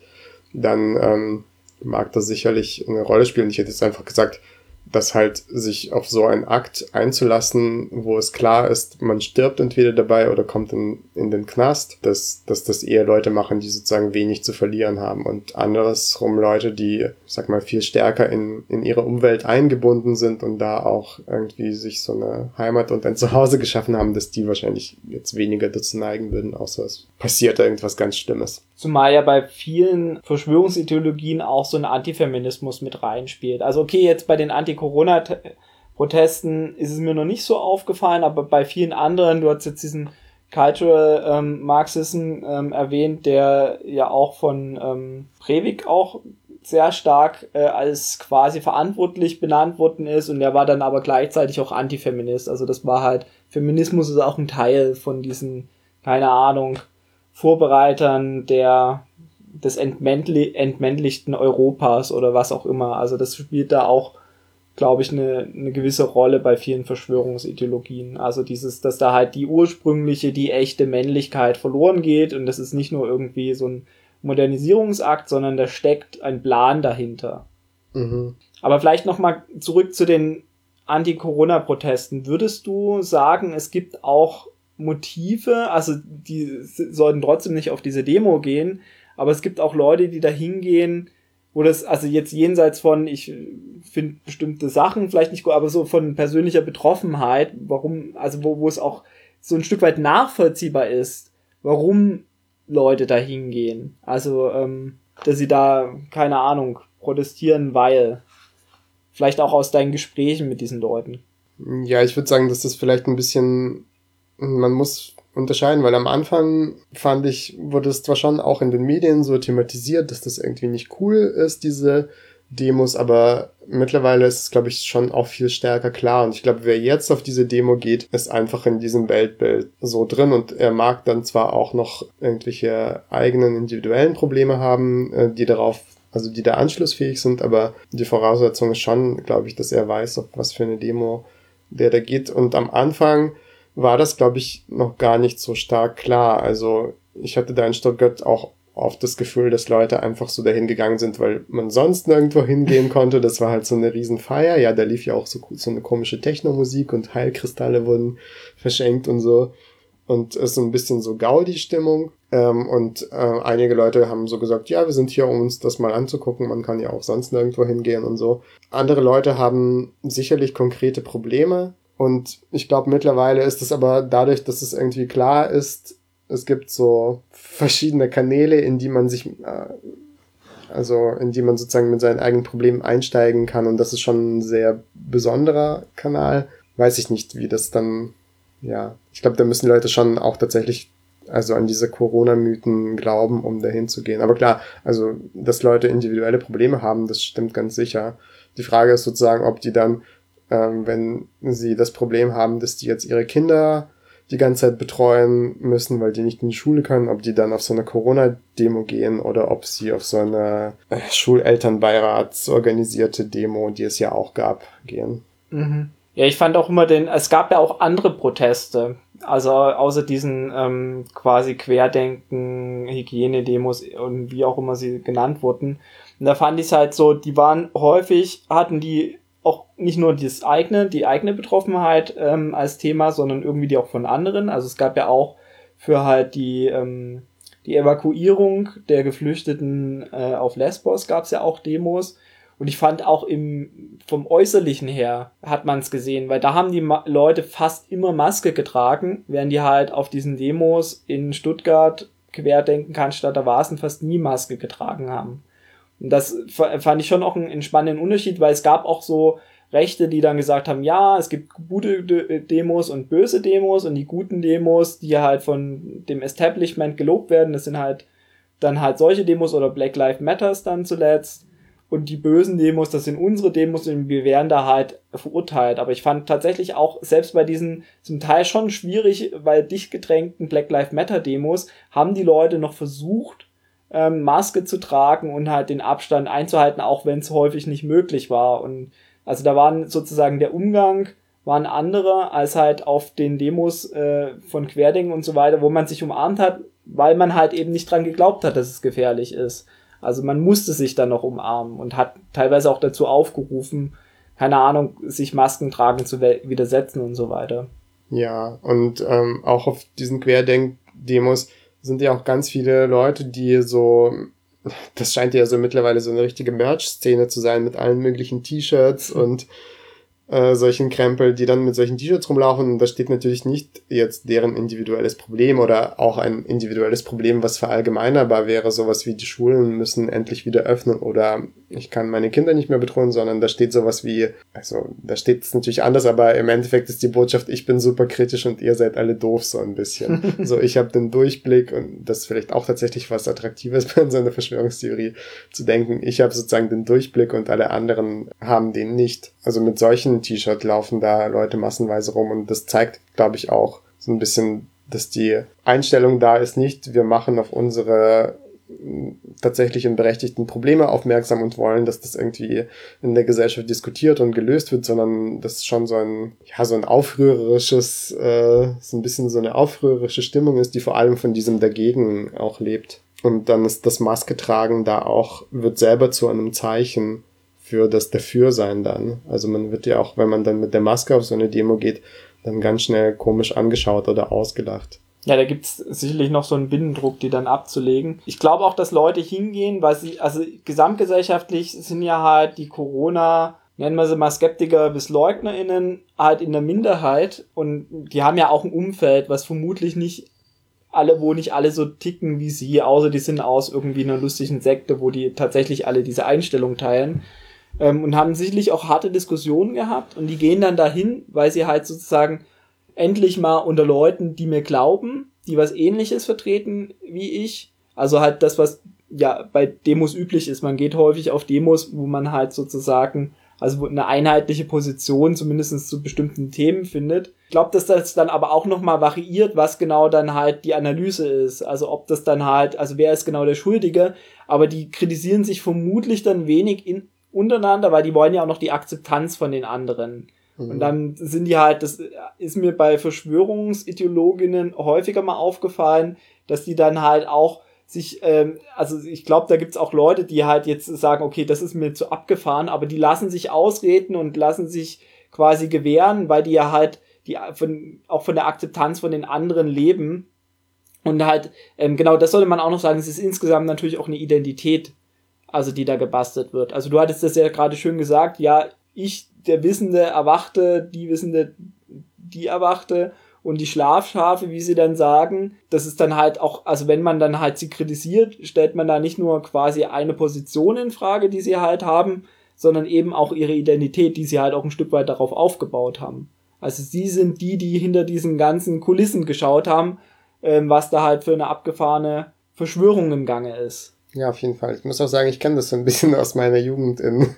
dann mag das sicherlich eine Rolle spielen. Ich hätte jetzt einfach gesagt, dass halt sich auf so einen Akt einzulassen, wo es klar ist, man stirbt entweder dabei oder kommt in den Knast, dass das eher Leute machen, die sozusagen wenig zu verlieren haben und andersrum Leute, die, sag mal, viel stärker in ihre Umwelt eingebunden sind und da auch irgendwie sich so eine Heimat und ein Zuhause geschaffen haben, dass die wahrscheinlich jetzt weniger dazu neigen würden, außer es passiert da irgendwas ganz Schlimmes. Zumal ja bei vielen Verschwörungsideologien auch so ein Antifeminismus mit reinspielt. Also okay, jetzt bei den Anti-Corona-Protesten ist es mir noch nicht so aufgefallen, aber bei vielen anderen, du hast jetzt diesen Cultural Marxism erwähnt, der ja auch von Breivik auch sehr stark als quasi verantwortlich benannt worden ist, und der war dann aber gleichzeitig auch Antifeminist. Also das war halt, Feminismus ist auch ein Teil von diesen, keine Ahnung, Vorbereitern des entmännlichten Europas oder was auch immer. Also das spielt da auch, glaube ich, eine gewisse Rolle bei vielen Verschwörungsideologien. Also dass da halt die ursprüngliche, die echte Männlichkeit verloren geht, und das ist nicht nur irgendwie so ein Modernisierungsakt, sondern da steckt ein Plan dahinter. Mhm. Aber vielleicht nochmal zurück zu den Anti-Corona-Protesten. Würdest du sagen, es gibt auch Motive, also die sollten trotzdem nicht auf diese Demo gehen, aber es gibt auch Leute, die da hingehen, wo das, also jetzt jenseits von, ich finde bestimmte Sachen vielleicht nicht gut, aber so von persönlicher Betroffenheit, warum, also wo es auch so ein Stück weit nachvollziehbar ist, warum Leute da hingehen. Also, dass sie da, keine Ahnung, protestieren, weil vielleicht auch aus deinen Gesprächen mit diesen Leuten. Ja, ich würde sagen, dass das vielleicht ein bisschen, man muss unterscheiden, weil am Anfang fand ich, wurde es zwar schon auch in den Medien so thematisiert, dass das irgendwie nicht cool ist, diese Demos, aber mittlerweile ist es, glaube ich, schon auch viel stärker klar. Und ich glaube, wer jetzt auf diese Demo geht, ist einfach in diesem Weltbild so drin. Und er mag dann zwar auch noch irgendwelche eigenen individuellen Probleme haben, die da anschlussfähig sind, aber die Voraussetzung ist schon, glaube ich, dass er weiß, auf was für eine Demo der da geht. Und am Anfang war das, glaube ich, noch gar nicht so stark klar. Also ich hatte da in Stuttgart auch oft das Gefühl, dass Leute einfach so dahin gegangen sind, weil man sonst nirgendwo hingehen konnte. Das war halt so eine Riesenfeier. Ja, da lief ja auch so eine komische Techno-Musik und Heilkristalle wurden verschenkt und so. Und es ist so ein bisschen so Gaudi-Stimmung. Einige Leute haben so gesagt, ja, wir sind hier, um uns das mal anzugucken. Man kann ja auch sonst nirgendwo hingehen und so. Andere Leute haben sicherlich konkrete Probleme. Und ich glaube, mittlerweile ist es aber dadurch, dass es irgendwie klar ist, es gibt so verschiedene Kanäle, in die man sozusagen mit seinen eigenen Problemen einsteigen kann. Und das ist schon ein sehr besonderer Kanal. Weiß ich nicht, wie das dann, ja. Ich glaube, da müssen Leute schon auch tatsächlich an diese Corona-Mythen glauben, um dahin zu gehen. Aber klar, also, dass Leute individuelle Probleme haben, das stimmt ganz sicher. Die Frage ist sozusagen, ob die dann, wenn sie das Problem haben, dass die jetzt ihre Kinder die ganze Zeit betreuen müssen, weil die nicht in die Schule können, ob die dann auf so eine Corona-Demo gehen oder ob sie auf so eine Schulelternbeirats organisierte Demo, die es ja auch gab, gehen. Mhm. Ja, ich fand auch immer es gab ja auch andere Proteste, also außer diesen quasi Querdenken, Hygienedemos und wie auch immer sie genannt wurden. Und da fand ich es halt so, die waren häufig, hatten die auch nicht nur die eigene Betroffenheit als Thema, sondern irgendwie die auch von anderen. Also es gab ja auch für halt die Evakuierung der Geflüchteten auf Lesbos gab es ja auch Demos. Und ich fand auch vom Äußerlichen her hat man es gesehen, weil da haben die Leute fast immer Maske getragen, während die halt auf diesen Demos in Stuttgart, Querdenken, Cannstatter Vasen fast nie Maske getragen haben. Und das fand ich schon auch einen spannenden Unterschied, weil es gab auch so Rechte, die dann gesagt haben, ja, es gibt gute Demos und böse Demos und die guten Demos, die halt von dem Establishment gelobt werden, das sind halt dann halt solche Demos oder Black Lives Matters dann zuletzt. Und die bösen Demos, das sind unsere Demos und wir werden da halt verurteilt. Aber ich fand tatsächlich auch, selbst bei diesen zum Teil schon schwierig, weil dicht gedrängten Black Lives Matter Demos, haben die Leute noch versucht, Maske zu tragen und halt den Abstand einzuhalten, auch wenn es häufig nicht möglich war. Und also da waren sozusagen der Umgang war ein anderer als halt auf den Demos von Querdenken und so weiter, wo man sich umarmt hat, weil man halt eben nicht dran geglaubt hat, dass es gefährlich ist. Also man musste sich dann noch umarmen und hat teilweise auch dazu aufgerufen, keine Ahnung, sich Masken tragen zu widersetzen und so weiter. Ja, und auch auf diesen Querdenk-Demos sind ja auch ganz viele Leute, die so, das scheint ja so mittlerweile so eine richtige Merch-Szene zu sein mit allen möglichen T-Shirts und solchen Krempel, die dann mit solchen T-Shirts rumlaufen. Und da steht natürlich nicht jetzt deren individuelles Problem oder auch ein individuelles Problem, was verallgemeinerbar wäre, sowas wie die Schulen müssen endlich wieder öffnen oder ich kann meine Kinder nicht mehr betreuen, sondern da steht sowas wie, also da steht es natürlich anders, aber im Endeffekt ist die Botschaft, ich bin super kritisch und ihr seid alle doof, so ein bisschen. So, ich habe den Durchblick und das ist vielleicht auch tatsächlich was Attraktives bei so einer Verschwörungstheorie zu denken, ich habe sozusagen den Durchblick und alle anderen haben den nicht. Also mit solchen T-Shirt laufen da Leute massenweise rum und das zeigt, glaube ich, auch so ein bisschen, dass die Einstellung da ist nicht, wir machen auf unsere tatsächlichen berechtigten Probleme aufmerksam und wollen, dass das irgendwie in der Gesellschaft diskutiert und gelöst wird, sondern das ist schon so ein aufrührerisches, so ein bisschen so eine aufrührerische Stimmung ist, die vor allem von diesem Dagegen auch lebt. Und dann ist das Maske tragen da auch, wird selber zu einem Zeichen für das Dafürsein dann. Also man wird ja auch, wenn man dann mit der Maske auf so eine Demo geht, dann ganz schnell komisch angeschaut oder ausgelacht. Ja, da gibt's sicherlich noch so einen Binnendruck, die dann abzulegen. Ich glaube auch, dass Leute hingehen, weil also gesamtgesellschaftlich sind ja halt die Corona, nennen wir sie mal Skeptiker bis LeugnerInnen, halt in der Minderheit und die haben ja auch ein Umfeld, was vermutlich wo nicht alle so ticken wie sie, außer die sind aus irgendwie einer lustigen Sekte, wo die tatsächlich alle diese Einstellung teilen. Und haben sicherlich auch harte Diskussionen gehabt und die gehen dann dahin, weil sie halt sozusagen endlich mal unter Leuten, die mir glauben, die was Ähnliches vertreten wie ich, also halt das, was ja bei Demos üblich ist, man geht häufig auf Demos, wo man halt sozusagen also wo eine einheitliche Position zumindest zu bestimmten Themen findet. Ich glaube, dass das dann aber auch nochmal variiert, was genau dann halt die Analyse ist. Also ob das dann halt, also wer ist genau der Schuldige, aber die kritisieren sich vermutlich dann wenig untereinander, weil die wollen ja auch noch die Akzeptanz von den anderen. Und dann sind die halt, das ist mir bei Verschwörungsideologinnen häufiger mal aufgefallen, dass die dann halt auch sich, also ich glaube, da gibt's auch Leute, die halt jetzt sagen, okay, das ist mir zu abgefahren, aber die lassen sich ausreden und lassen sich quasi gewähren, weil die ja halt auch von der Akzeptanz von den anderen leben. Und halt, genau, das sollte man auch noch sagen, es ist insgesamt natürlich auch eine Identität, also die da gebastelt wird. Also du hattest das ja gerade schön gesagt, ja, ich, der Wissende, Erwachte, die Wissende, die Erwachte, und die Schlafschafe, wie sie dann sagen, das ist dann halt auch, also wenn man dann halt sie kritisiert, stellt man da nicht nur quasi eine Position in Frage, die sie halt haben, sondern eben auch ihre Identität, die sie halt auch ein Stück weit darauf aufgebaut haben. Also sie sind die hinter diesen ganzen Kulissen geschaut haben, was da halt für eine abgefahrene Verschwörung im Gange ist. Ja, auf jeden Fall. Ich muss auch sagen, ich kenne das so ein bisschen aus meiner Jugend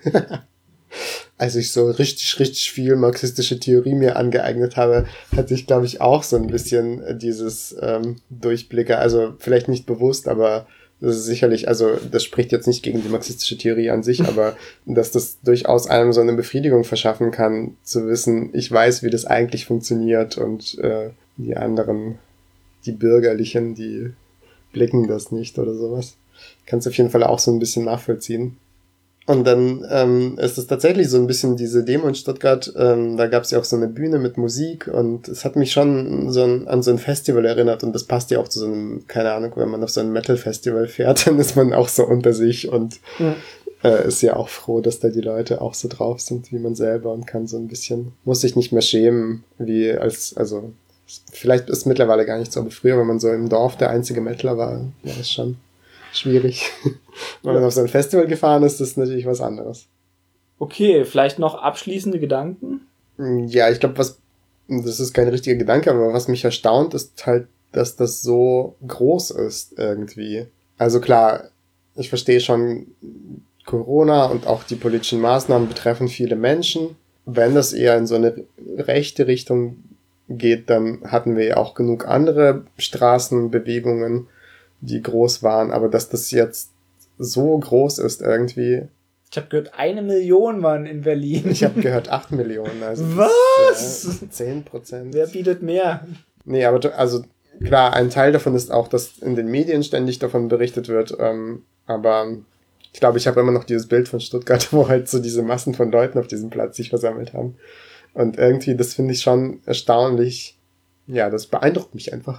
als ich so richtig viel marxistische Theorie mir angeeignet habe, hatte ich, glaube ich, auch so ein bisschen dieses Durchblicke. Also vielleicht nicht bewusst, aber das ist sicherlich, also das spricht jetzt nicht gegen die marxistische Theorie an sich, aber dass das durchaus einem so eine Befriedigung verschaffen kann, zu wissen, ich weiß, wie das eigentlich funktioniert und die anderen, die Bürgerlichen, die blicken das nicht oder sowas. Kannst auf jeden Fall auch so ein bisschen nachvollziehen. Und dann ist es tatsächlich so ein bisschen diese Demo in Stuttgart, da gab es ja auch so eine Bühne mit Musik und es hat mich schon an so ein Festival erinnert und das passt ja auch zu so einem, keine Ahnung, wenn man auf so ein Metal-Festival fährt, dann ist man auch so unter sich und ist ja auch froh, dass da die Leute auch so drauf sind wie man selber und kann so ein bisschen, muss sich nicht mehr schämen, also vielleicht ist mittlerweile gar nicht so, aber früher, wenn man so im Dorf der einzige Metaler war es schon schwierig. Wenn man auf so ein Festival gefahren ist, ist natürlich was anderes. Okay, vielleicht noch abschließende Gedanken? Ja, ich glaube, das ist kein richtiger Gedanke, aber was mich erstaunt, ist halt, dass das so groß ist irgendwie. Also klar, ich verstehe schon, Corona und auch die politischen Maßnahmen betreffen viele Menschen. Wenn das eher in so eine rechte Richtung geht, dann hatten wir ja auch genug andere Straßenbewegungen, die groß waren, aber dass das jetzt so groß ist irgendwie. Ich habe gehört, 1 Million waren in Berlin. Ich habe gehört 8 Millionen. Also was? Das, 10%. Wer bietet mehr? Nee, aber also klar, ein Teil davon ist auch, dass in den Medien ständig davon berichtet wird, aber ich glaube, ich habe immer noch dieses Bild von Stuttgart, wo halt so diese Massen von Leuten auf diesem Platz sich versammelt haben. Und irgendwie, das finde ich schon erstaunlich. Ja, das beeindruckt mich einfach.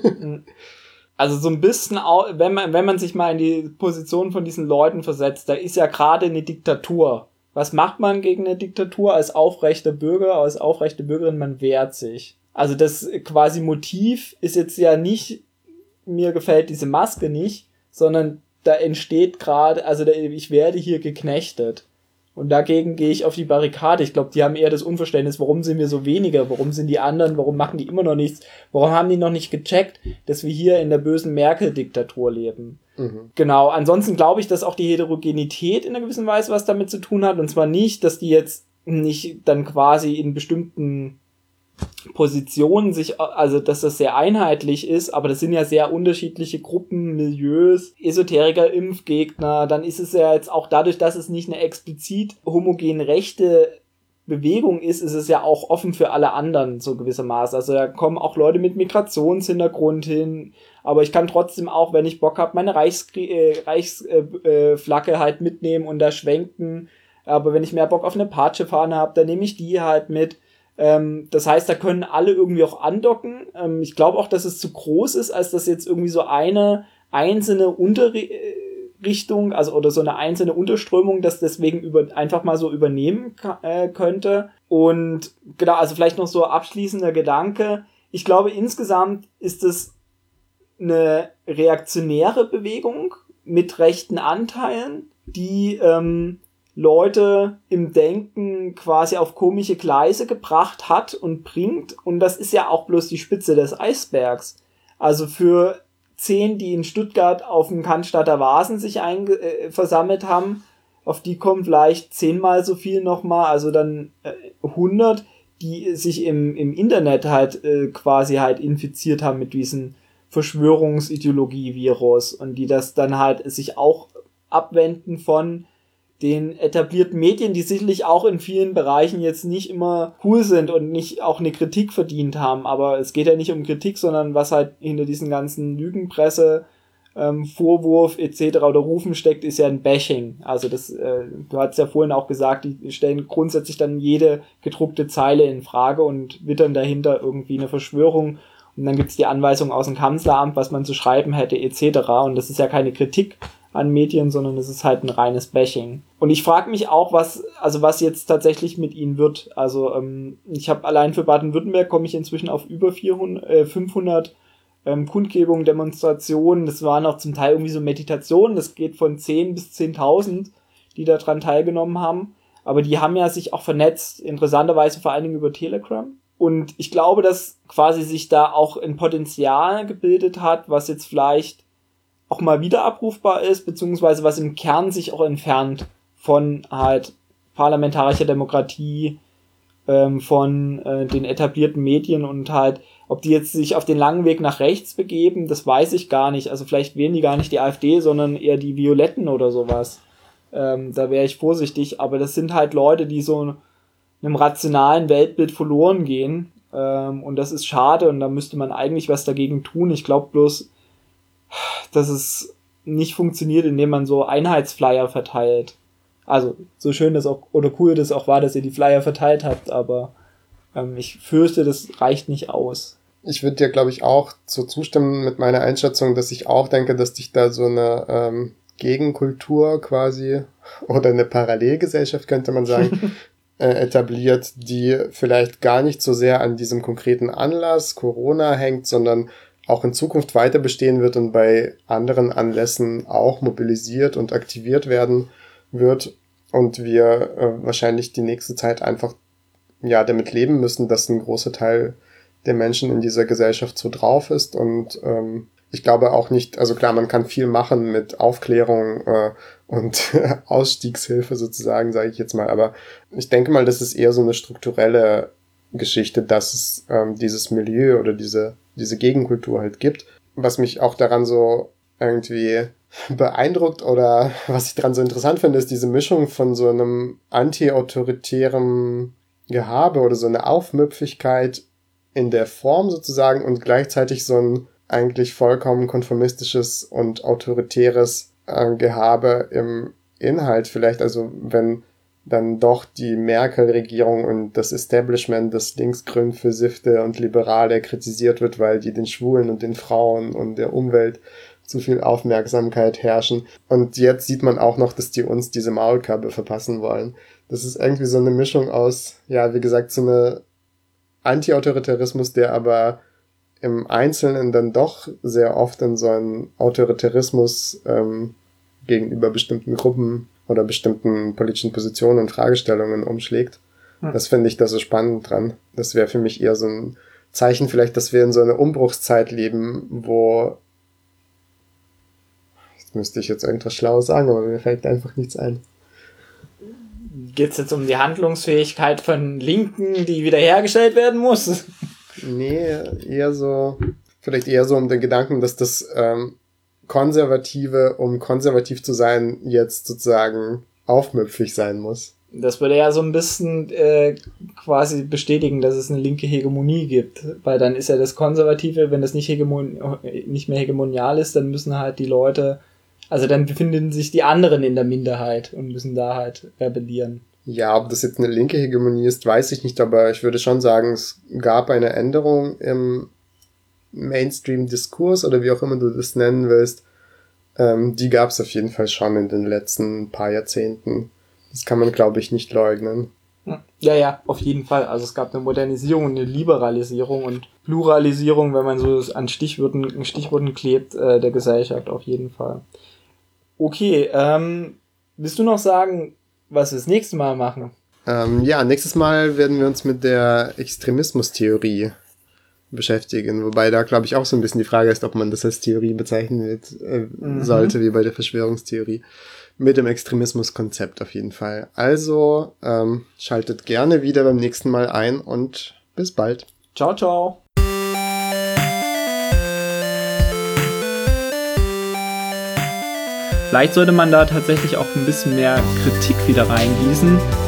Also so ein bisschen, wenn man sich mal in die Position von diesen Leuten versetzt, da ist ja gerade eine Diktatur. Was macht man gegen eine Diktatur als aufrechter Bürger, als aufrechte Bürgerin? Man wehrt sich. Also das quasi Motiv ist jetzt ja nicht, mir gefällt diese Maske nicht, sondern da entsteht gerade, also ich werde hier geknechtet. Und dagegen gehe ich auf die Barrikade. Ich glaube, die haben eher das Unverständnis, warum sind wir so weniger, warum sind die anderen, warum machen die immer noch nichts, warum haben die noch nicht gecheckt, dass wir hier in der bösen Merkel-Diktatur leben. Mhm. Genau, ansonsten glaube ich, dass auch die Heterogenität in einer gewissen Weise was damit zu tun hat, und zwar nicht, dass die jetzt nicht dann quasi in bestimmten Positionen also dass das sehr einheitlich ist, aber das sind ja sehr unterschiedliche Gruppen, Milieus, Esoteriker, Impfgegner, dann ist es ja jetzt auch dadurch, dass es nicht eine explizit homogen rechte Bewegung ist es ja auch offen für alle anderen, so gewissermaßen. Also da kommen auch Leute mit Migrationshintergrund hin, aber ich kann trotzdem auch, wenn ich Bock habe, meine Reichsflagge halt mitnehmen und da schwenken, aber wenn ich mehr Bock auf eine Patschefahne habe, dann nehme ich die halt mit. Das heißt, da können alle irgendwie auch andocken. Ich glaube auch, dass es zu groß ist, als dass jetzt irgendwie so eine einzelne Unterrichtung, also oder so eine einzelne Unterströmung, das deswegen einfach mal so übernehmen könnte. Und genau, also vielleicht noch so abschließender Gedanke. Ich glaube, insgesamt ist es eine reaktionäre Bewegung mit rechten Anteilen, die Leute im Denken quasi auf komische Gleise gebracht hat und bringt. Und das ist ja auch bloß die Spitze des Eisbergs. Also für 10, die in Stuttgart auf dem Cannstatter Vasen sich versammelt haben, auf die kommen vielleicht 10-mal so viel nochmal, also dann 100, die sich im Internet halt quasi halt infiziert haben mit diesem Verschwörungsideologie-Virus und die das dann halt sich auch abwenden von den etablierten Medien, die sicherlich auch in vielen Bereichen jetzt nicht immer cool sind und nicht auch eine Kritik verdient haben, aber es geht ja nicht um Kritik, sondern was halt hinter diesen ganzen Lügenpresse, Vorwurf etc. oder Rufen steckt, ist ja ein Bashing. Also das, du hast ja vorhin auch gesagt, die stellen grundsätzlich dann jede gedruckte Zeile in Frage und wittern dahinter irgendwie eine Verschwörung und dann gibt's die Anweisung aus dem Kanzleramt, was man zu schreiben hätte etc. Und das ist ja keine Kritik an Medien, sondern es ist halt ein reines Bashing. Und ich frage mich auch, was jetzt tatsächlich mit ihnen wird. Also ich habe allein für Baden-Württemberg komme ich inzwischen auf über 500 Kundgebungen, Demonstrationen. Das waren auch zum Teil irgendwie so Meditationen. Das geht von 10 bis 10.000, die daran teilgenommen haben. Aber die haben ja sich auch vernetzt, interessanterweise vor allen Dingen über Telegram. Und ich glaube, dass quasi sich da auch ein Potenzial gebildet hat, was jetzt vielleicht auch mal wieder abrufbar ist, beziehungsweise was im Kern sich auch entfernt von halt parlamentarischer Demokratie, von den etablierten Medien und halt, ob die jetzt sich auf den langen Weg nach rechts begeben, das weiß ich gar nicht. Also vielleicht wählen die gar nicht die AfD, sondern eher die Violetten oder sowas. Da wäre ich vorsichtig, aber das sind halt Leute, die so einem rationalen Weltbild verloren gehen, und das ist schade und da müsste man eigentlich was dagegen tun. Ich glaube bloß, dass es nicht funktioniert, indem man so Einheitsflyer verteilt. Also, so schön das auch, oder cool das auch war, dass ihr die Flyer verteilt habt, aber ich fürchte, das reicht nicht aus. Ich würde dir, glaube ich, auch so zustimmen mit meiner Einschätzung, dass ich auch denke, dass sich da so eine Gegenkultur quasi oder eine Parallelgesellschaft, könnte man sagen, etabliert, die vielleicht gar nicht so sehr an diesem konkreten Anlass Corona hängt, sondern auch in Zukunft weiter bestehen wird und bei anderen Anlässen auch mobilisiert und aktiviert werden wird und wir wahrscheinlich die nächste Zeit einfach damit leben müssen, dass ein großer Teil der Menschen in dieser Gesellschaft so drauf ist und ich glaube auch nicht, also klar, man kann viel machen mit Aufklärung und Ausstiegshilfe sozusagen, sage ich jetzt mal, aber ich denke mal, das ist eher so eine strukturelle Geschichte, dass es dieses Milieu oder diese Gegenkultur halt gibt. Was mich auch daran so irgendwie beeindruckt oder was ich daran so interessant finde, ist diese Mischung von so einem anti-autoritären Gehabe oder so eine Aufmüpfigkeit in der Form sozusagen und gleichzeitig so ein eigentlich vollkommen konformistisches und autoritäres Gehabe im Inhalt vielleicht. Also wenn dann doch die Merkel-Regierung und das Establishment, das linksgrün versiffte und Liberale kritisiert wird, weil die den Schwulen und den Frauen und der Umwelt zu viel Aufmerksamkeit herrschen. Und jetzt sieht man auch noch, dass die uns diese Maulkorbe verpassen wollen. Das ist irgendwie so eine Mischung aus, ja, wie gesagt, so eine Anti-Autoritarismus, der aber im Einzelnen dann doch sehr oft in so einen Autoritarismus gegenüber bestimmten Gruppen oder bestimmten politischen Positionen und Fragestellungen umschlägt. Das finde ich da so spannend dran. Das wäre für mich eher so ein Zeichen vielleicht, dass wir in so einer Umbruchszeit leben, wo müsste ich jetzt irgendwas Schlaues sagen, aber mir fällt einfach nichts ein. Geht's jetzt um die Handlungsfähigkeit von Linken, die wiederhergestellt werden muss? Nee, vielleicht eher so um den Gedanken, dass das Konservative, um konservativ zu sein, jetzt sozusagen aufmüpfig sein muss. Das würde ja so ein bisschen quasi bestätigen, dass es eine linke Hegemonie gibt, weil dann ist ja das Konservative, wenn das nicht mehr hegemonial ist, dann müssen halt die Leute, also dann befinden sich die anderen in der Minderheit und müssen da halt rebellieren. Ja, ob das jetzt eine linke Hegemonie ist, weiß ich nicht, aber ich würde schon sagen, es gab eine Änderung im Mainstream-Diskurs oder wie auch immer du das nennen willst. Die gab es auf jeden Fall schon in den letzten paar Jahrzehnten. Das kann man, glaube ich, nicht leugnen. Ja, auf jeden Fall. Also es gab eine Modernisierung und eine Liberalisierung und Pluralisierung, wenn man so an Stichworten klebt, der Gesellschaft auf jeden Fall. Okay, willst du noch sagen, was wir das nächste Mal machen? Nächstes Mal werden wir uns mit der Extremismustheorie beschäftigen. Wobei da, glaube ich, auch so ein bisschen die Frage ist, ob man das als Theorie bezeichnen sollte, wie bei der Verschwörungstheorie. Mit dem Extremismuskonzept auf jeden Fall. Also schaltet gerne wieder beim nächsten Mal ein und bis bald. Ciao, ciao. Vielleicht sollte man da tatsächlich auch ein bisschen mehr Kritik wieder reingießen,